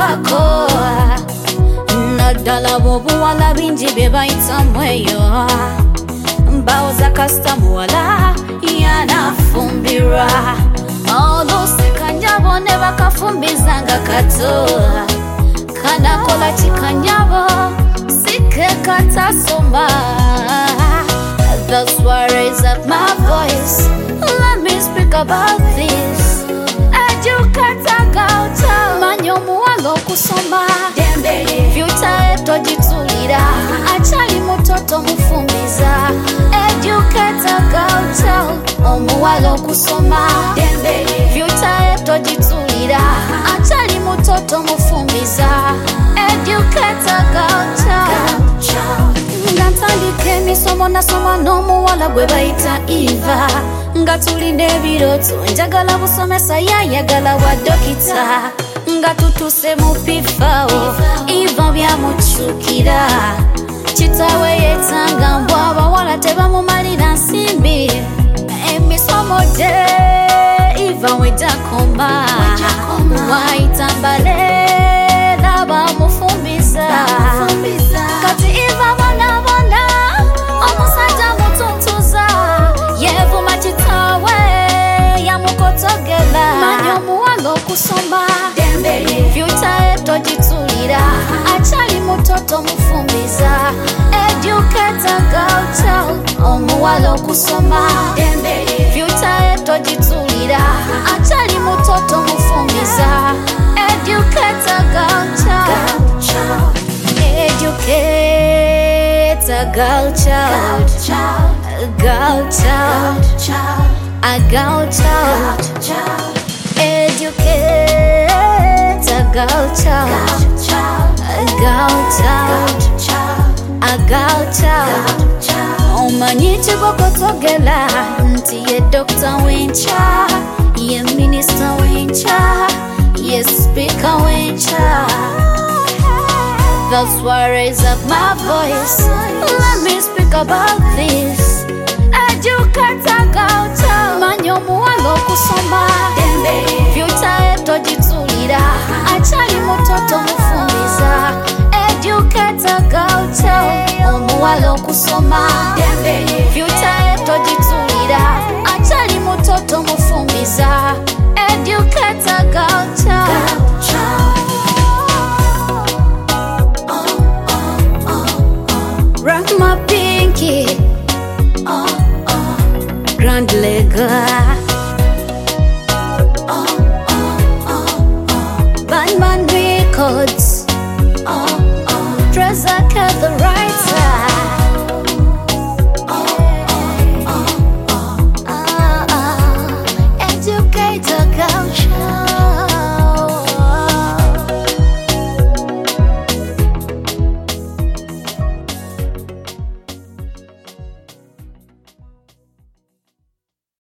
wako Nadala bobu wala binji beba itamweyo Mbao za kastamu wala yanafumbira Olusi kanyabo neba kafumbizanga kato Kana kola chikanyabo sike katasomba That's why I raise up my voice. Let me speak about this. Educate gauta manyomu walo kusoma Dembele Future eto jitulira Achali mutoto mufumbiza Educate gauta omu walo kusoma Dembele Future eto jitulira Achali mutoto mufumbiza Educate gauta Ngatandike misomo na soma nomu wala gwe bayita Eva Ngatulinde biroto njagala busomesa yayagala wa dokita Ngatutuse mu pifao Eva byamuchukira Chitawe yetanga mbwaba wala teba mu malira nsimbi Emisomo de Eva wejakoma Waitambale Laba mufumbiza Kati Eva bona Omusajja mutuntuza Yevu machitawe ya mukotogela Manyomu walo kusoma Dembele Future eto jitulira Achali mutoto mufumbiza Educate girl child Omu walo kusoma Dembele Future eto jitulira Achali mutoto mufumbiza Educate girl child Educate a girl child Girl child A girl child Educate a girl child A girl child A girl child Omanyichi bokotogela Nti ye doctor wencha Ye minister wencha Ye speaker wencha That's why I raise up my voice. Let me speak about this. Educate gauta manyomu walo kusoma Dembele Future eto jitulira Achali mutoto mufumbiza Educate gauta omu walo kusoma Dembele Future eto jitulira Achali mutoto mufumbiza Educate gauta Rock my pinky Grand Lega